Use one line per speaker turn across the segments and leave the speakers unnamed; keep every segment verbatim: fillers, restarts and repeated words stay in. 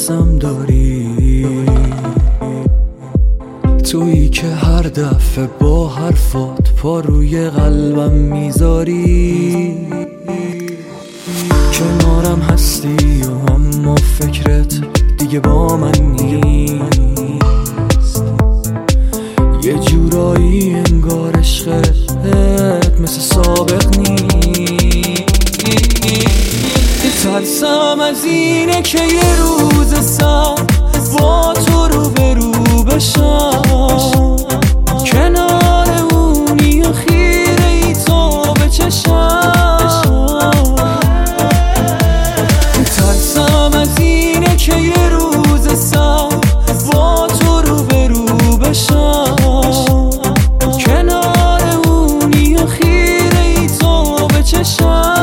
میترسم داری، تویی که هر دفعه با حرفات پا روی قلبم میذاری. کنارم هستی و اما فکرت دیگه با من نیست، یه جورایی انگار عشقت مثل سابق نیست. ترسم از اینه که یه روز سر با تو رو به رو بشم، کنار اونی و خیره ای تو به چشم. ترسم از اینه که یه روز سر با تو رو به رو بشم، کنار اونی و خیره ای تو به چشم.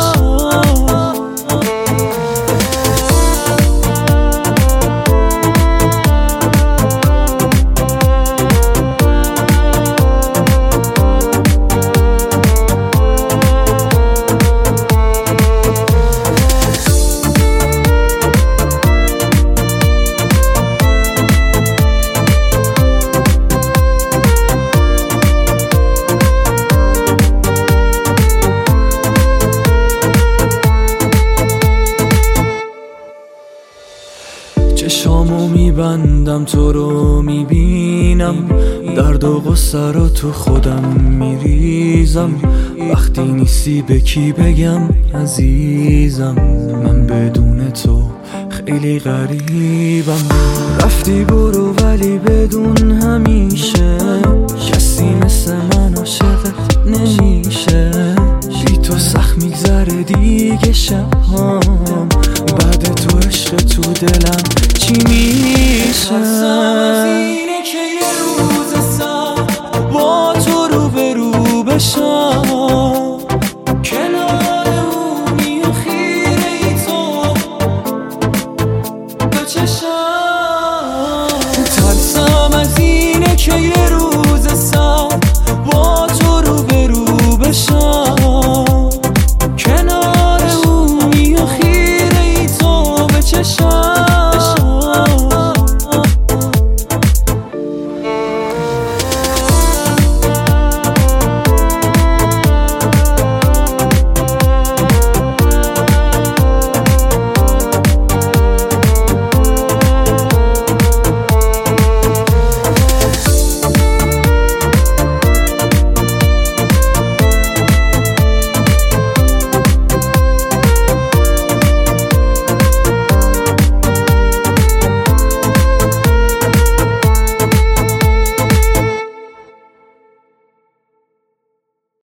چشامو میبندم تو رو میبینم، درد و غصه رو تو خودم میریزم. وقتی نیستی به کی بگم عزیزم، من بدون تو خیلی غریبم. رفتی برو ولی بدون همیشه کسی مثل من عاشقت نمیشه. بی تو سخت میگذره دیگه شبهام، بعد تو عشق تو دلم چی میشه؟ ترسم از اینه که یه روز سر با تو رو به رو بشم، کنار اونی و خیره ای تو به چشم.